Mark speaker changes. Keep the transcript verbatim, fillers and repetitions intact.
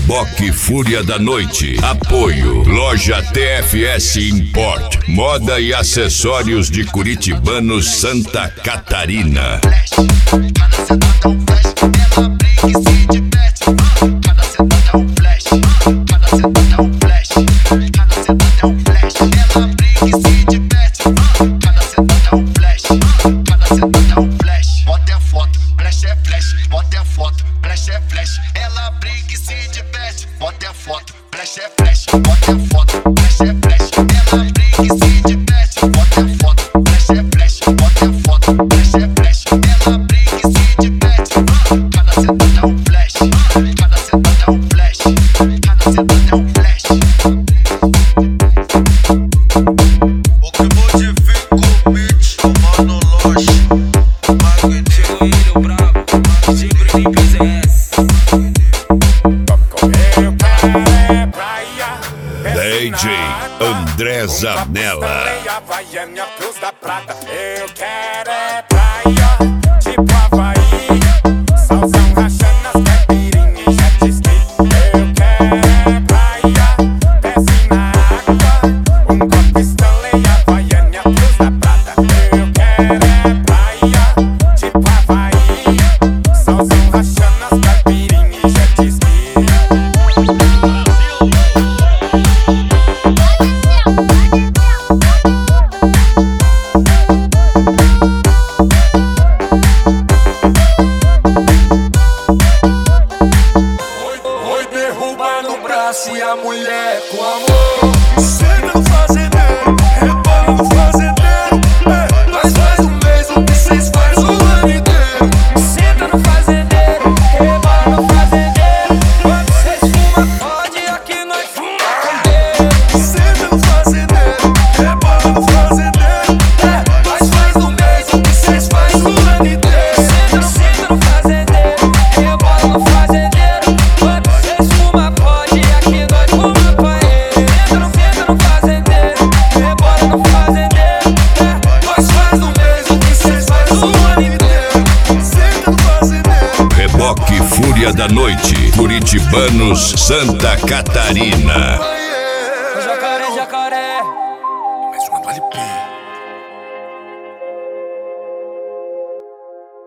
Speaker 1: Reboque Fúria da Noite. Apoio Loja T F S Import. Moda e acessórios de curitibanos Santa Catarina.
Speaker 2: Ela brinca e se diverte. Bota a foto, flash é flash. Bota a foto, flash é flash. Ela brinca e se diverte. Bota a foto, flash é flash. Bota a foto, flash é flash. Ela brinca e se diverte. Cada sentada é um flash. Cada sentada é um flash. Cada sentada é um flash. O que modifica o beat, o mano Loche. Magneto bravo, sempre tem P Z S.
Speaker 1: D J André Zanella.
Speaker 3: Eu quero é praia, tipo Havaí, salzão rachando as caipirinhas e jet ski. Eu quero é praia, desce na água, um copo Stanley, Havaiana, Cruz da Prata. Eu quero é praia, tipo Havaí, salzão rachando as caipirinhas e jet ski.
Speaker 2: E a mulher com amor. Senta no fazendeiro, rebola no fazendeiro. É, nós faz um mês o que cês faz o ano inteiro.
Speaker 3: Senta no fazendeiro, rebola no fazendeiro. Quando cês fuma, pode, aqui nós fuma candeeiro.
Speaker 2: Senta no fazendeiro, rebola no fazendeiro. É, nós faz um mês o que cês faz o ano inteiro.
Speaker 3: Senta, senta no fazendeiro, rebola no fazendeiro. Quando cês fuma, pode, aqui nós fuma paeiro. Senta no, senta no fazendeiro, rebola no fazendeiro.
Speaker 2: É, nós faz um mês o que cês faz o ano inteiro. Senta no fazendeiro.
Speaker 1: Reboque Fúria da Noite. Curitibanos Santa Catarina.